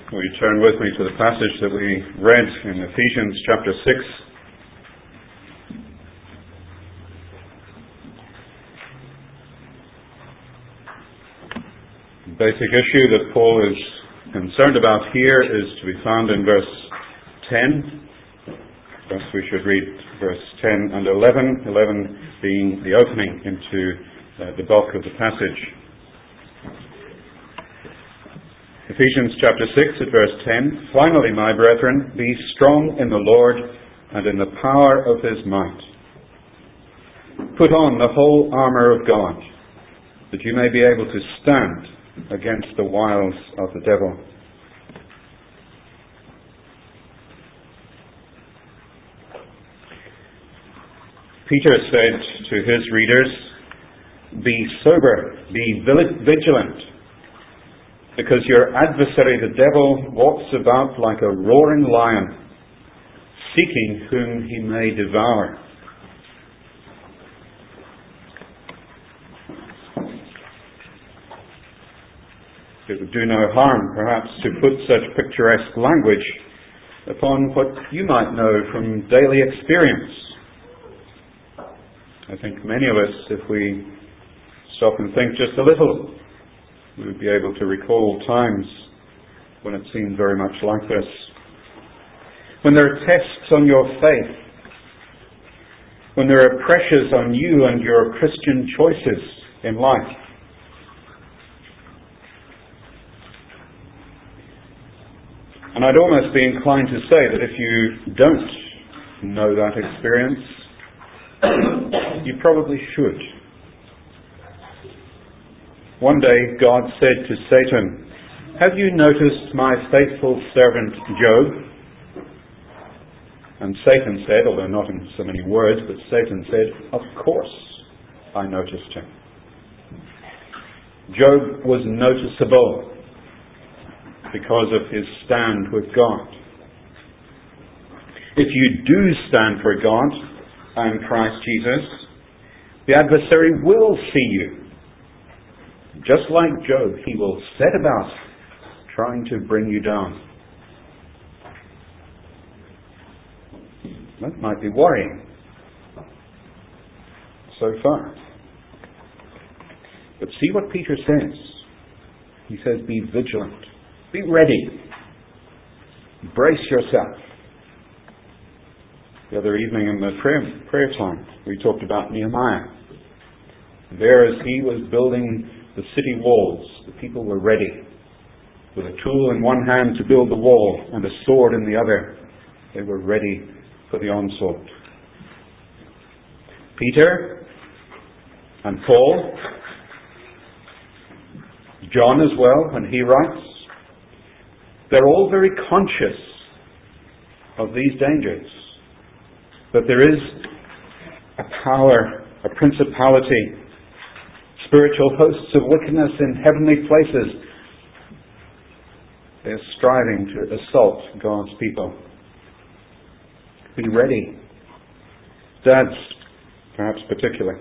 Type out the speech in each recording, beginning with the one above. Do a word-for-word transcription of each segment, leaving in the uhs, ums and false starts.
Will you turn with me to the passage that we read in Ephesians chapter six? The basic issue that Paul is concerned about here is to be found in verse ten. First we should read verse ten and eleven, eleven being the opening into uh, the bulk of the passage. Ephesians chapter six at verse ten, "Finally, my brethren, be strong in the Lord and in the power of His might. Put on the whole armour of God, that you may be able to stand against the wiles of the devil." Peter said to his readers, "Be sober, be vigilant, because your adversary the devil walks about like a roaring lion, seeking whom he may devour." It would do no harm, perhaps, to put such picturesque language upon what you might know from daily experience. I think many of us, if we stop and think just a little, we would be able to recall times when it seemed very much like this. When there are tests on your faith, when there are pressures on you and your Christian choices in life. And I'd almost be inclined to say that if you don't know that experience, you probably should. One day God said to Satan, "Have you noticed my faithful servant Job?" And Satan said, although not in so many words, but Satan said, "Of course I noticed him." Job was noticeable because of his stand with God. If you do stand for God and Christ Jesus, the adversary will see you. Just like Job, he will set about trying to bring you down. That might be worrying so far. But see what Peter says. He says, be vigilant. Be ready. Brace yourself. The other evening in the prayer, prayer time, we talked about Nehemiah. There, as he was building the city walls, the people were ready, with a tool in one hand to build the wall and a sword in the other. They were ready for the onslaught. Peter and Paul, John as well, when he writes, they're all very conscious of these dangers. That there is a power, a principality, spiritual hosts of wickedness in heavenly places. They're striving to assault God's people. Be ready. Dads, perhaps particularly.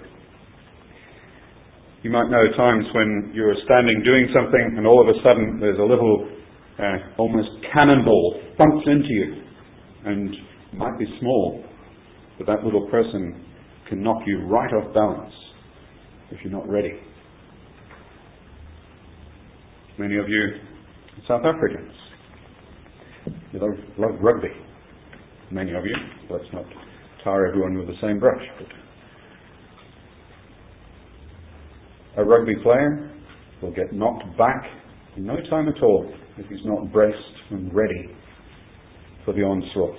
You might know times when you're standing doing something and all of a sudden there's a little uh, almost cannonball bumps into you. And it might be small, but that little person can knock you right off balance if you're not ready. Many of you South Africans, you love, love rugby. Many of you, let's not tar everyone with the same brush. But a rugby player will get knocked back in no time at all if he's not braced and ready for the onslaught.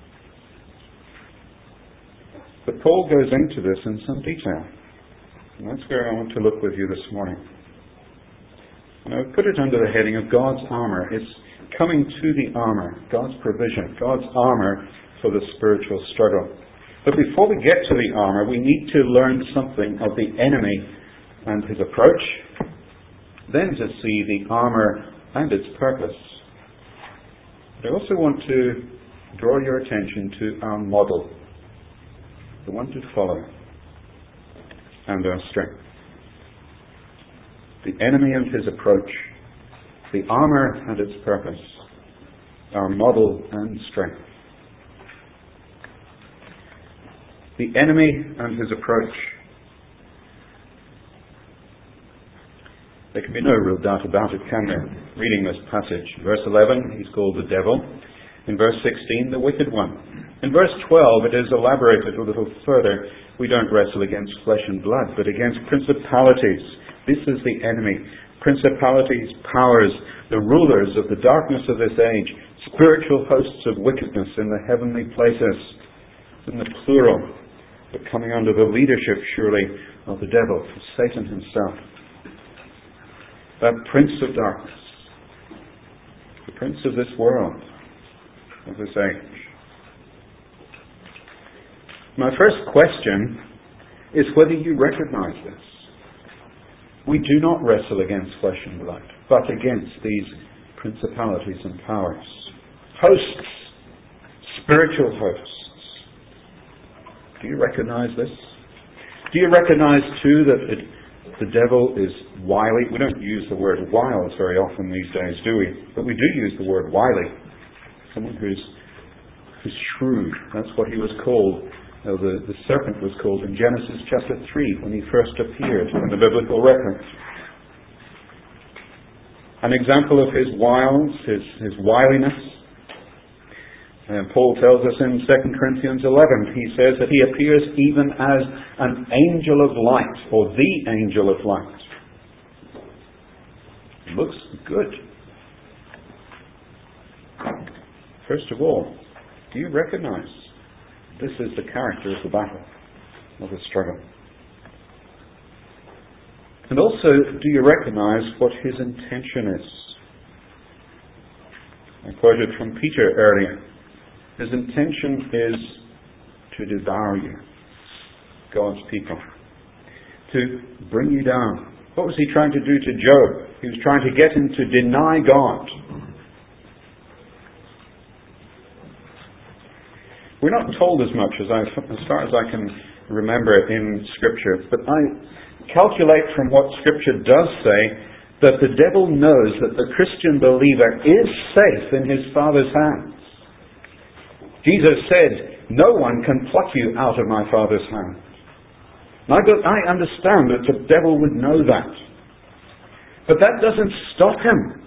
But Paul goes into this in some detail. And that's where I want to look with you this morning. And I put it under the heading of God's armour. It's coming to the armour, God's provision, God's armour for the spiritual struggle. But before we get to the armour, we need to learn something of the enemy and his approach, then to see the armour and its purpose. But I also want to draw your attention to our model, the one to follow, and our strength. The enemy and his approach, the armour and its purpose. our model and strength. The enemy and his approach. There can be no real doubt about it, can there? Reading this passage. Verse eleven, he's called the devil. In verse sixteen, the wicked one. In verse twelve, it is elaborated a little further. We don't wrestle against flesh and blood, but against principalities. This is the enemy. Principalities, powers, the rulers of the darkness of this age, spiritual hosts of wickedness in the heavenly places. In the plural, but coming under the leadership, surely, of the devil, Satan himself. That prince of darkness, the prince of this world, of this age. My first question is whether you recognize this. We do not wrestle against flesh and blood, but against these principalities and powers. Hosts, spiritual hosts. Do you recognize this? Do you recognize too that it, the devil is wily? We don't use the word wiles very often these days, do we? But we do use the word wily. Someone who's, who's shrewd. That's what he was called. Uh, the, the serpent was called in Genesis chapter three when he first appeared in the biblical records. An example of his wiles, his, his wiliness. And Paul tells us in Second Corinthians eleven, he says that he appears even as an angel of light, or the angel of light. Looks good. First of all, do you recognize this is the character of the battle, of the struggle? And also, do you recognize what his intention is? I quoted from Peter earlier. His intention is to devour you, God's people, to bring you down. What was he trying to do to Job? He was trying to get him to deny God. We're not told as much as, I, as far as I can remember in Scripture, but I calculate from what Scripture does say that the devil knows that the Christian believer is safe in his Father's hands. Jesus said, "No one can pluck you out of my Father's hand." And I, I understand that the devil would know that. But that doesn't stop him.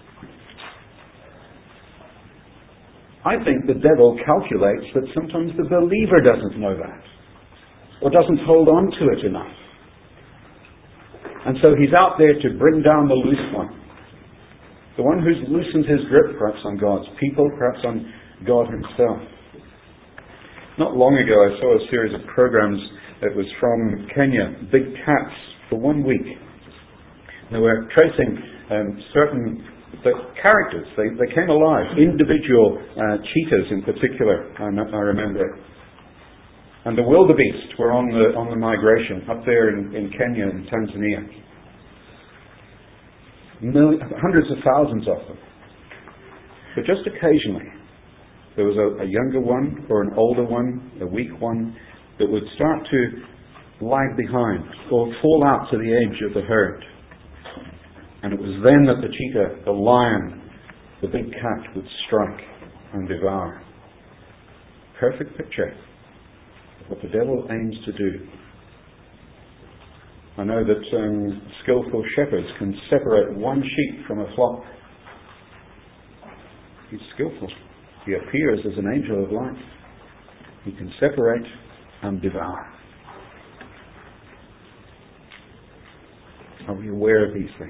I think the devil calculates that sometimes the believer doesn't know that, or doesn't hold on to it enough. And so he's out there to bring down the loose one. The one who's loosened his grip perhaps on God's people, perhaps on God himself. Not long ago I saw a series of programs that was from Kenya, Big Cats, for one week. They were tracing um, certain the characters. They, they came alive, individual uh, cheetahs in particular, I, I remember. And the wildebeest were on the on the migration up there in, in Kenya and Tanzania. Millions, hundreds of thousands of them. But just occasionally, there was a, a younger one or an older one, a weak one, that would start to lag behind or fall out to the edge of the herd. And it was then that the cheetah, the lion, the big cat would strike and devour. Perfect picture of what the devil aims to do. I know that um, skillful shepherds can separate one sheep from a flock. He's skillful. He appears as an angel of light. He can separate and devour. Are we aware of these things?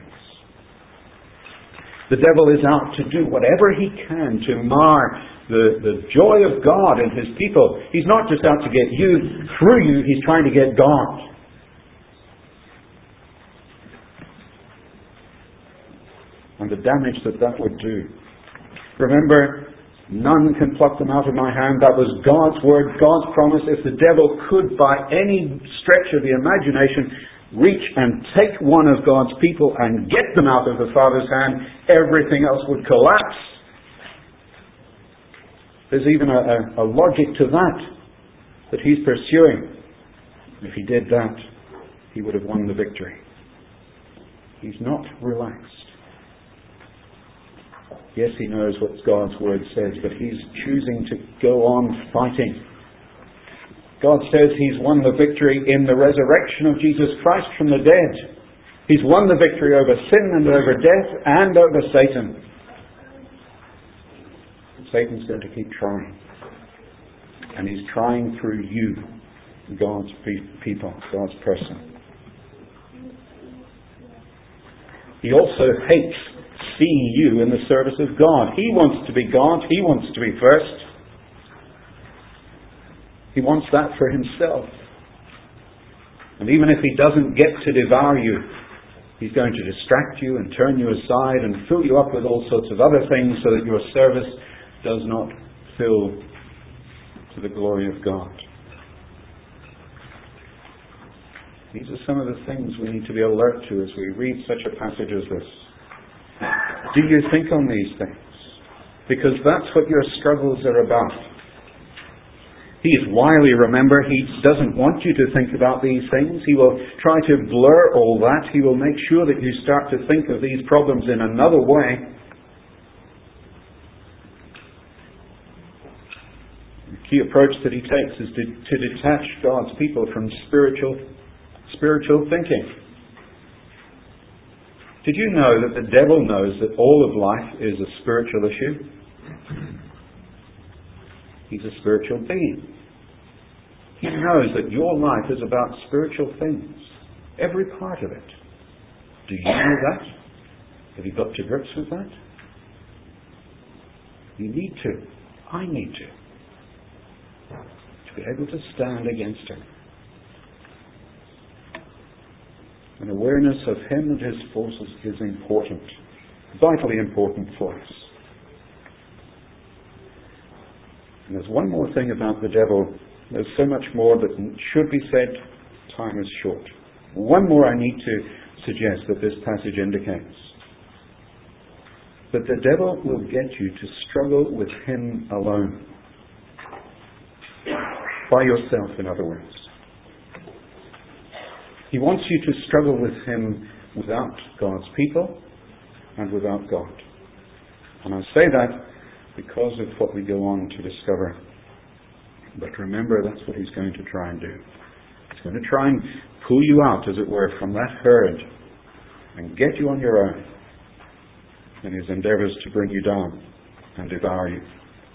The devil is out to do whatever he can to mar the, the joy of God in his people. He's not just out to get you. Through you, he's trying to get God. And the damage that that would do. Remember, none can pluck them out of my hand. That was God's word, God's promise. If the devil could, by any stretch of the imagination, reach and take one of God's people and get them out of the Father's hand, everything else would collapse. There's even a, a, a logic to that, that he's pursuing. If he did that, he would have won the victory. He's not relaxed. Yes, he knows what God's word says, but he's choosing to go on fighting. God says he's won the victory in the resurrection of Jesus Christ from the dead. He's won the victory over sin and over death and over Satan. Satan's going to keep trying. And he's trying through you, God's pe- people, God's person. He also hates seeing you in the service of God. He wants to be God. He wants to be first. He wants that for himself. And even if he doesn't get to devour you, he's going to distract you and turn you aside and fill you up with all sorts of other things so that your service does not fill to the glory of God. These are some of the things we need to be alert to as we read such a passage as this. Do you think on these things? Because that's what your struggles are about. He is wily, remember. He doesn't want you to think about these things. He will try to blur all that. He will make sure that you start to think of these problems in another way. The key approach that he takes is to, to detach God's people from spiritual, spiritual thinking. Did you know that the devil knows that all of life is a spiritual issue? He's a spiritual being. He knows that your life is about spiritual things. Every part of it. Do you know that? Have you got to grips with that? You need to. I need to. To be able to stand against him. An awareness of him and his forces is important. Vitally important for us. And there's one more thing about the devil. There's so much more that should be said. Time is short. One more I need to suggest that this passage indicates. That the devil will get you to struggle with him alone. By yourself, in other words. He wants you to struggle with him without God's people and without God. And I say that because of what we go on to discover. But remember, that's what he's going to try and do. He's going to try and pull you out, as it were, from that herd and get you on your own in his endeavours to bring you down and devour you.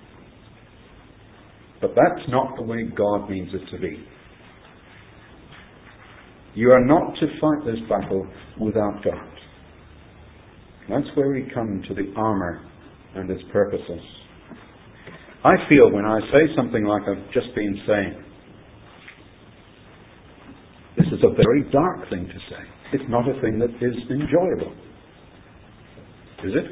But that's not the way God means it to be. You are not to fight this battle without God. That's where we come to the armour and its purposes. I feel when I say something like I've just been saying, this is a very dark thing to say. It's not a thing that is enjoyable. Is it?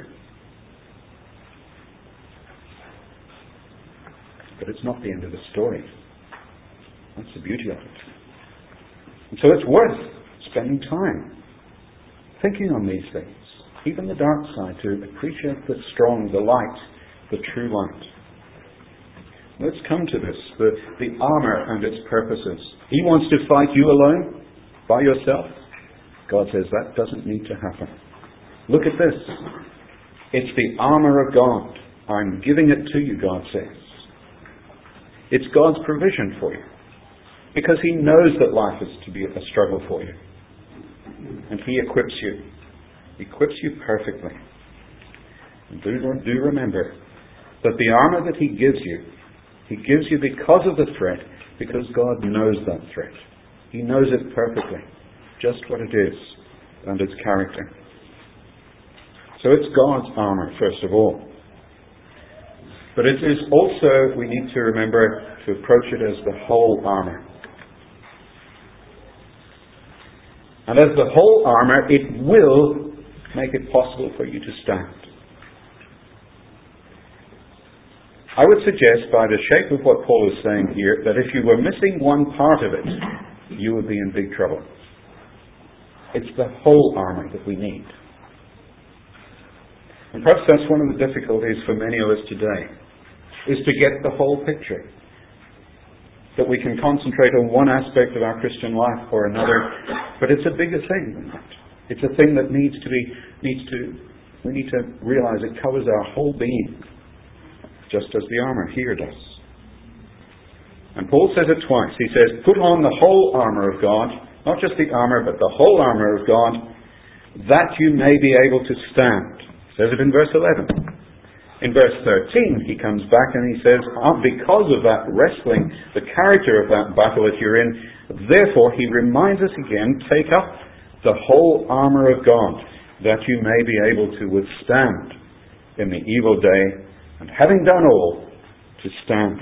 But it's not the end of the story. That's the beauty of it. And so it's worth spending time thinking on these things, even the dark side, to appreciate the strong, the light, the true light. Let's come to this, the, the armour and its purposes. He wants to fight you alone, by yourself. God says that doesn't need to happen. Look at this. It's the armour of God. I'm giving it to you, God says. It's God's provision for you. Because he knows that life is to be a struggle for you. And he equips you. He equips you perfectly. And do, do remember that the armour that he gives you, he gives you because of the threat, because God knows that threat. He knows it perfectly, just what it is, and its character. So it's God's armour, first of all. But it is also, we need to remember to approach it as the whole armour. And as the whole armour, it will make it possible for you to stand. I would suggest, by the shape of what Paul is saying here, that if you were missing one part of it, you would be in big trouble. It's the whole armour that we need. And perhaps that's one of the difficulties for many of us today, is to get the whole picture. That we can concentrate on one aspect of our Christian life or another, but it's a bigger thing than that. It's a thing that needs to be needs to We need to realize it covers our whole being, just as the armour here does. And Paul says it twice. He says, put on the whole armour of God, not just the armour, but the whole armour of God, that you may be able to stand. He says it in verse eleven. In verse thirteen, he comes back and he says, oh, because of that wrestling, the character of that battle that you're in, therefore, he reminds us again, take up the whole armour of God, that you may be able to withstand in the evil day, and having done all, to stand.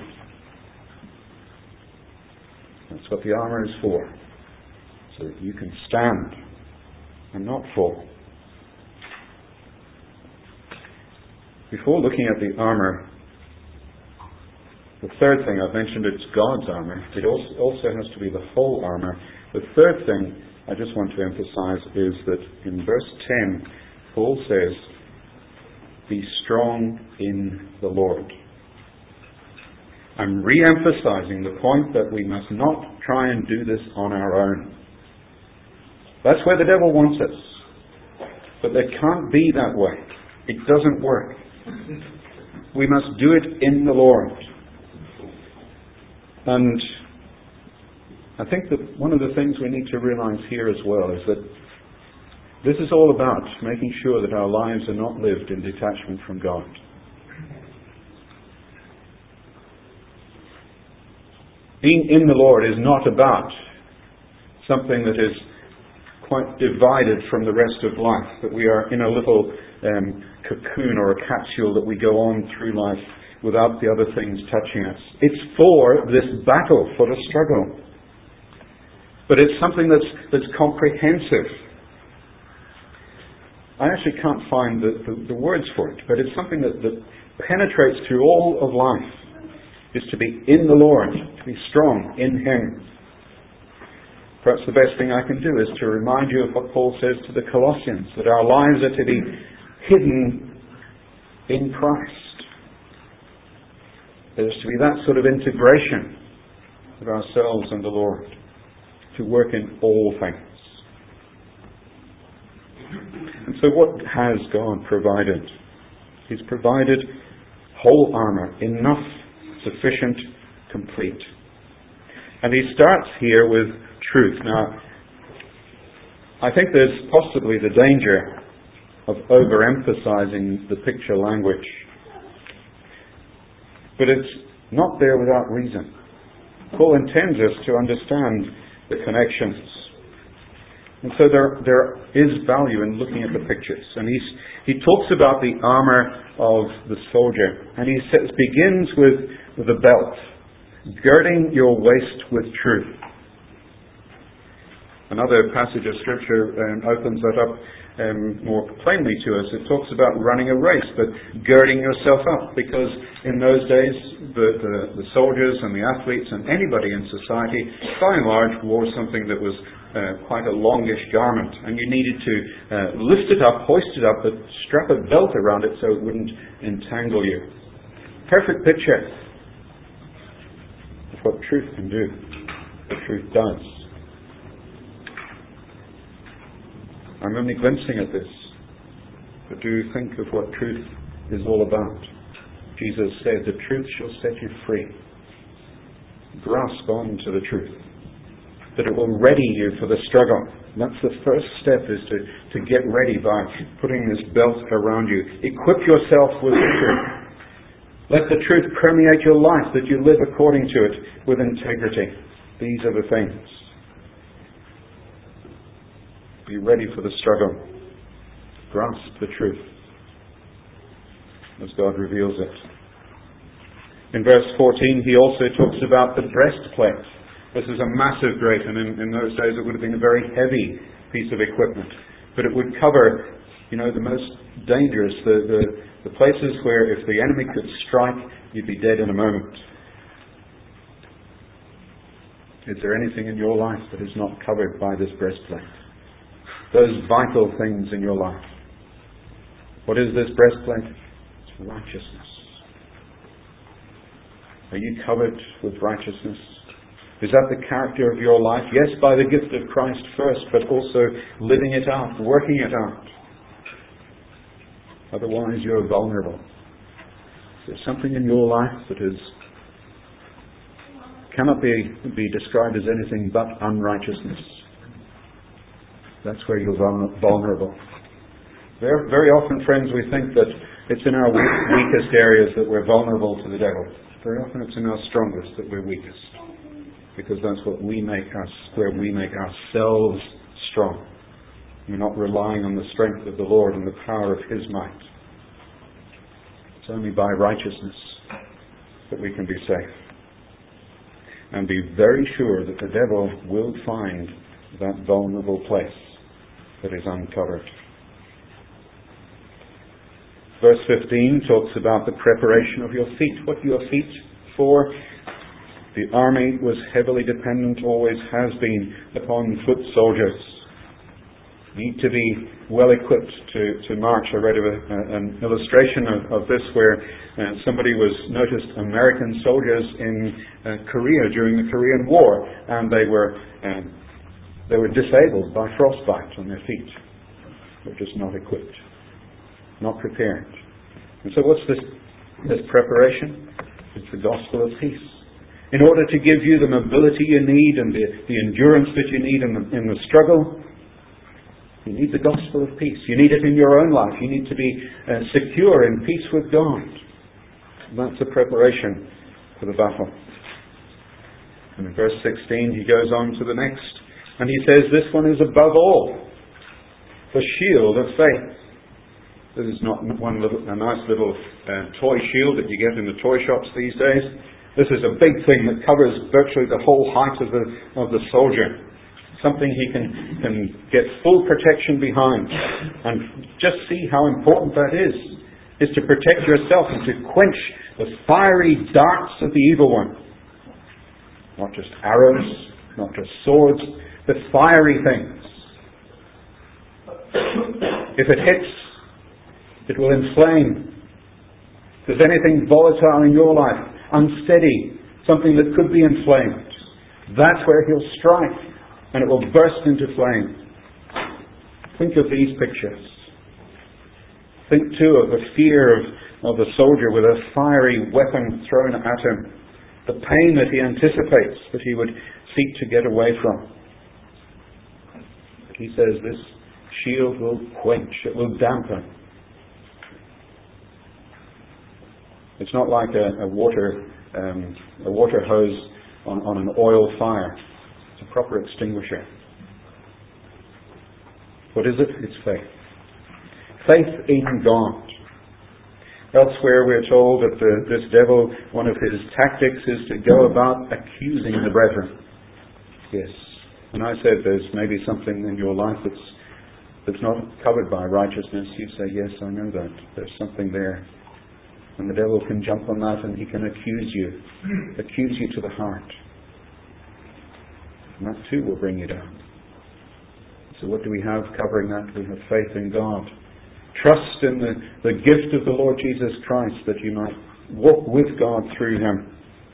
That's what the armour is for, so that you can stand and not fall. Before looking at the armour, the third thing I've mentioned, it's God's armour. It also, also has to be the whole armour. The third thing I just want to emphasize is that in verse ten, Paul says, be strong in the Lord. I'm re-emphasizing the point that we must not try and do this on our own. That's where the devil wants us. But it can't be that way. It doesn't work. We must do it in the Lord. And I think that one of the things we need to realize here as well is that this is all about making sure that our lives are not lived in detachment from God. Being in the Lord is not about something that is quite divided from the rest of life, that we are in a little um, cocoon or a capsule that we go on through life without the other things touching us. It's for this battle, for the struggle. But it's something that's that's comprehensive. I actually can't find the, the, the words for it, but it's something that, that penetrates through all of life, is to be in the Lord, to be strong in Him. Perhaps the best thing I can do is to remind you of what Paul says to the Colossians, that our lives are to be hidden in Christ. There is to be that sort of integration of ourselves and the Lord, to work in all things. And so what has God provided? He's provided whole armour, enough, sufficient, complete. And he starts here with truth. Now, I think there's possibly the danger of overemphasizing the picture language. But it's not there without reason. Paul intends us to understand the connections. And so there there is value in looking at the pictures. And he's, he talks about the armour of the soldier. And he says, begins with, with a belt, girding your waist with truth. Another passage of Scripture um, opens that up um, more plainly to us. It talks about running a race, but girding yourself up, because in those days the, the, the soldiers and the athletes and anybody in society, by and large, wore something that was uh, quite a longish garment, and you needed to uh, lift it up, hoist it up, but strap a belt around it so it wouldn't entangle you. Perfect picture of what truth can do, what truth does. I'm only glimpsing at this, but do think of what truth is all about. Jesus said, the truth shall set you free. Grasp on to the truth, that it will ready you for the struggle. And that's the first step, is to, to get ready by putting this belt around you. Equip yourself with the truth. Let the truth permeate your life, that you live according to it with integrity. These are the things. Be ready for the struggle. Grasp the truth as God reveals it. In verse fourteen, he also talks about the breastplate. This is a massive great, and in, in those days it would have been a very heavy piece of equipment. But it would cover, you know, the most dangerous, the, the, the places where if the enemy could strike, you'd be dead in a moment. Is there anything in your life that is not covered by this breastplate? Those vital things in your life. What is this breastplate? It's righteousness. Are you covered with righteousness? Is that the character of your life? Yes, by the gift of Christ first, but also living it out, working it out. Otherwise, you're vulnerable. There's something in your life that is cannot be, be described as anything but unrighteousness. That's where you're vulnerable. Very, very often, friends, we think that it's in our weakest areas that we're vulnerable to the devil. Very often it's in our strongest that we're weakest. Because that's what we make us, where we make ourselves strong. We're not relying on the strength of the Lord and the power of His might. It's only by righteousness that we can be safe. And be very sure that the devil will find that vulnerable place that is uncovered. Verse fifteen talks about the preparation of your feet. What are your feet for? The army was heavily dependent, always has been, upon foot soldiers. Need to be well equipped to, to march. I read of a, a, an illustration of, of this where uh, somebody was noticed American soldiers in uh, Korea during the Korean War, and they were um, they were disabled by frostbite on their feet. They're just not equipped, not prepared. And so, what's this this preparation? It's the gospel of peace. In order to give you the mobility you need and the, the endurance that you need in the, in the struggle, you need the gospel of peace. You need it in your own life. You need to be uh, secure in peace with God. And that's a preparation for the battle. And in verse sixteen, he goes on to the next. And he says, this one is above all, the shield of faith. This is not one little, a nice little uh, toy shield that you get in the toy shops these days. This is a big thing that covers virtually the whole height of the of the soldier. Something he can, can get full protection behind. And just see how important that is. Is to protect yourself and to quench the fiery darts of the evil one. Not just arrows, not just swords, but fiery things. If it hits, it will inflame. If there's anything volatile in your life, unsteady, something that could be inflamed, that's where he'll strike. And it will burst into flame. Think of these pictures. Think too of the fear of, of the soldier with a fiery weapon thrown at him. The pain that he anticipates that he would seek to get away from. He says this shield will quench, it will dampen. It's not like a, a water um, a water hose on, on an oil fire. It's a proper extinguisher. What is it? It's faith. Faith in God. Elsewhere we're told that the, this devil, one of his tactics is to go about accusing the brethren. Yes. And I said there's maybe something in your life that's, that's not covered by righteousness. You say, yes, I know that. There's something there. And the devil can jump on that and he can accuse you. Accuse you to the heart. And that too will bring you down. So what do we have covering that? We have faith in God. Trust in the, the gift of the Lord Jesus Christ that you might walk with God through Him.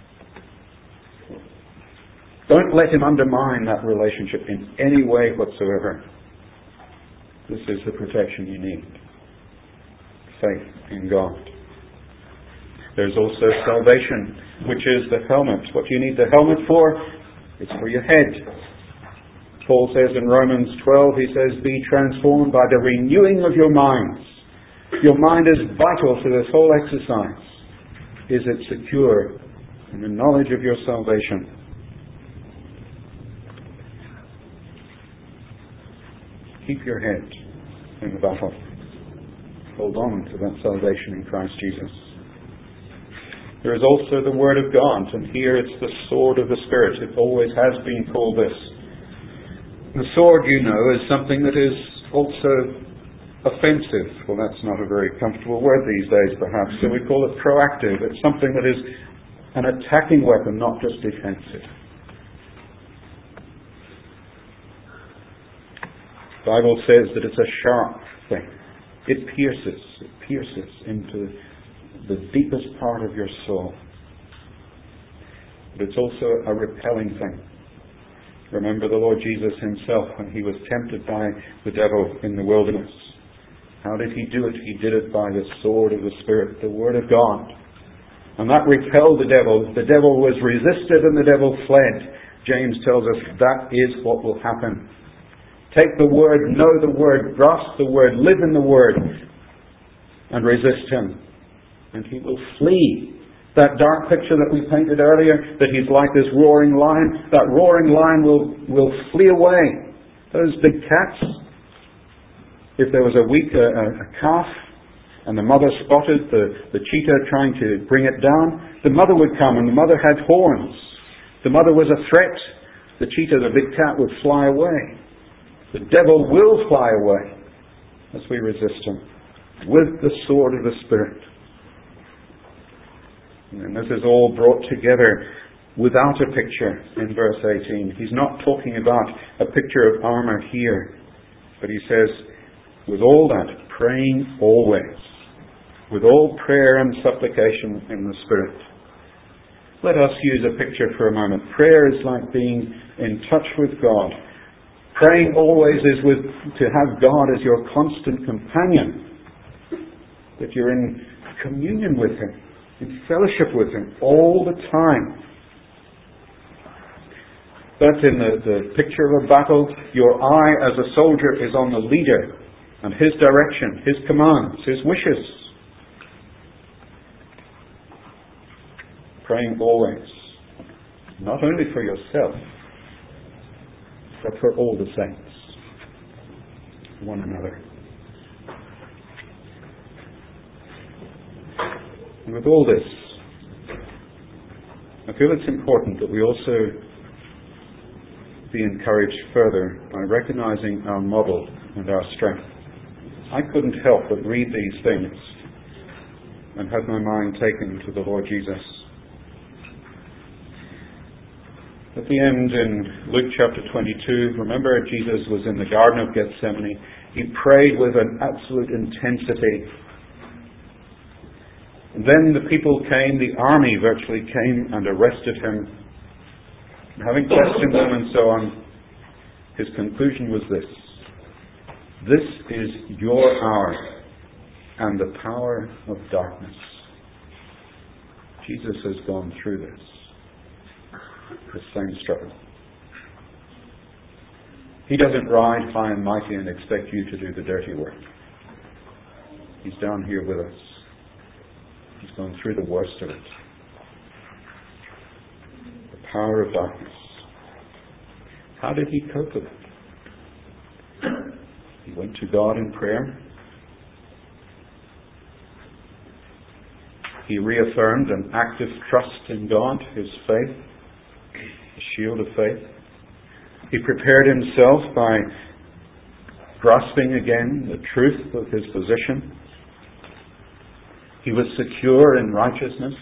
Don't let Him undermine that relationship in any way whatsoever. This is the protection you need. Faith in God. There's also salvation, which is the helmet. What do you need the helmet for? It's for your head. Paul says in Romans twelve, he says, be transformed by the renewing of your minds. Your mind is vital to this whole exercise. Is it secure in the knowledge of your salvation? Keep your head in the battle. Hold on to that salvation in Christ Jesus. There is also the Word of God, and here it's the sword of the Spirit. It always has been called this. The sword, you know, is something that is also offensive. Well, that's not a very comfortable word these days, perhaps, so we call it proactive. It's something that is an attacking weapon, not just defensive. The Bible says that it's a sharp thing. It pierces, it pierces into the deepest part of your soul. But it's also a repelling thing. Remember the Lord Jesus Himself when He was tempted by the devil in the wilderness. How did he do it? He did it by the sword of the Spirit, the Word of God. And that repelled the devil. The devil was resisted and the devil fled. James tells us that is what will happen. Take the Word, know the Word, grasp the Word, live in the Word, and resist him. And he will flee. That dark picture that we painted earlier, that he's like this roaring lion, that roaring lion will, will flee away. Those big cats, if there was a weak a, a calf, and the mother spotted the, the cheetah trying to bring it down, the mother would come, and the mother had horns. The mother was a threat. The cheetah, the big cat, would fly away. The devil will fly away as we resist him with the sword of the Spirit. And this is all brought together without a picture in verse eighteen. He's not talking about a picture of armour here, but he says, with all that, praying always, with all prayer and supplication in the Spirit. Let us use a picture for a moment. Prayer is like being in touch with God. Praying always is with to have God as your constant companion, that you're in communion with Him, in fellowship with Him all the time. But in the, the picture of a battle, your eye as a soldier is on the leader and his direction, his commands, his wishes. Praying always, not only for yourself, but for all the saints, one another. And with all this, I feel it's important that we also be encouraged further by recognizing our model and our strength. I couldn't help but read these things and have my mind taken to the Lord Jesus. At the end in Luke chapter twenty-two, remember Jesus was in the Garden of Gethsemane. He prayed with an absolute intensity. And then the people came, the army virtually came and arrested him. And having questioned them and so on, his conclusion was this: this is your hour and the power of darkness. Jesus has gone through this. The same struggle. He doesn't ride high and mighty and expect you to do the dirty work. He's down here with us. He's gone through the worst of it. The power of darkness. How did he cope with it? He went to God in prayer. He reaffirmed an active trust in God, his faith, the shield of faith. He prepared himself by grasping again the truth of his position. He was secure in righteousness.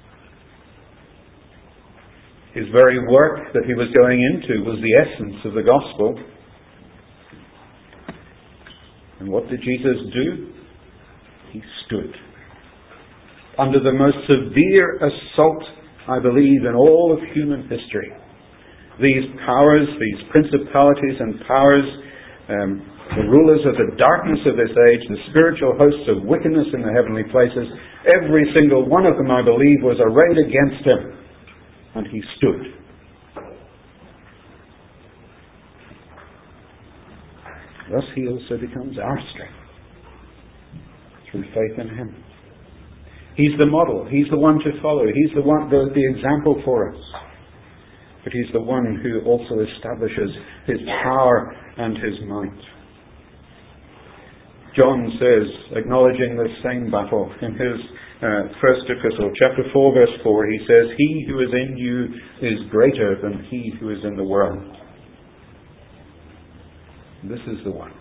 His very work that he was going into was the essence of the gospel. And what did Jesus do? He stood under the most severe assault, I believe, in all of human history. These powers, these principalities and powers, um, the rulers of the darkness of this age, the spiritual hosts of wickedness in the heavenly places, every single one of them, I believe, was arrayed against him. And he stood. Thus he also becomes our strength through faith in him. He's the model. He's the one to follow. He's the one, the, the example for us. But he's the one who also establishes his power and his might. John says, acknowledging this same battle in his uh, first epistle, chapter four, verse four, he says, "He who is in you is greater than he who is in the world." This is the one.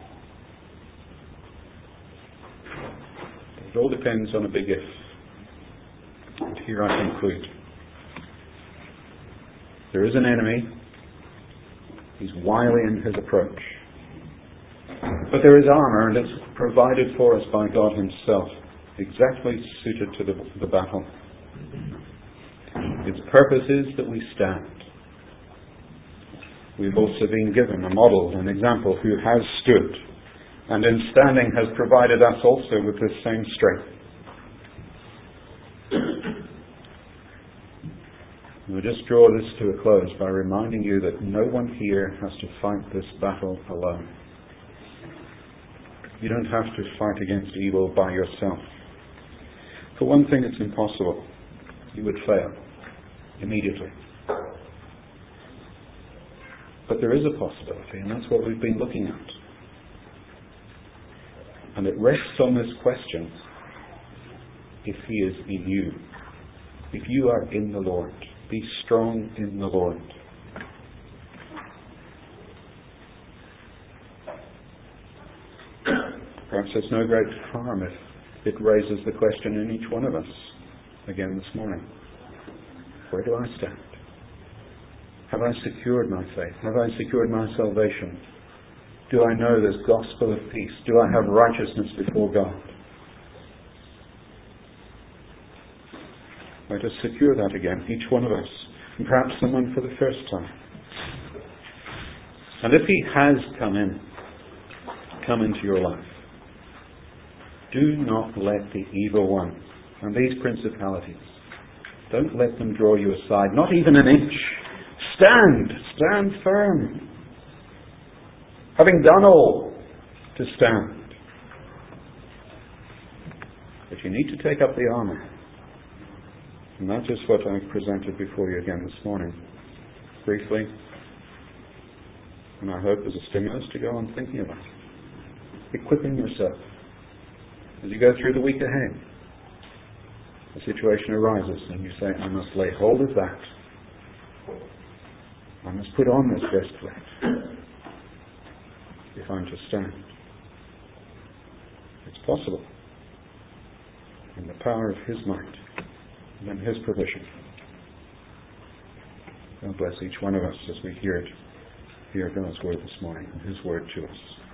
It all depends on a big if. And here I conclude. There is an enemy. He's wily in his approach. But there is armour, and it's provided for us by God himself, exactly suited to the, the battle. Its purpose is that we stand. We've also been given a model, an example, who has stood and in standing has provided us also with this same strength. We'll just draw this to a close by reminding you that no one here has to fight this battle alone. You don't have to fight against evil by yourself. For one thing, it's impossible. You would fail immediately. But there is a possibility, and that's what we've been looking at. And it rests on this question: if He is in you, if you are in the Lord, be strong in the Lord. Perhaps there's no great harm if it raises the question in each one of us again this morning. Where do I stand? Have I secured my faith? Have I secured my salvation? Do I know this gospel of peace? Do I have righteousness before God? Let us secure that again, each one of us, and perhaps someone for the first time. And if He has come in, come into your life, do not let the evil one and these principalities, don't let them draw you aside, not even an inch. Stand, stand firm. Having done all to stand. But you need to take up the armour. And that is what I've presented before you again this morning, briefly, and I hope as a stimulus to go on thinking about it. Equipping yourself as you go through the week ahead. A situation arises and you say, I must lay hold of that. I must put on this breastplate if I'm to stand. It's possible in the power of His might and in His provision. God bless each one of us as we hear it, hear God's word this morning, His word to us.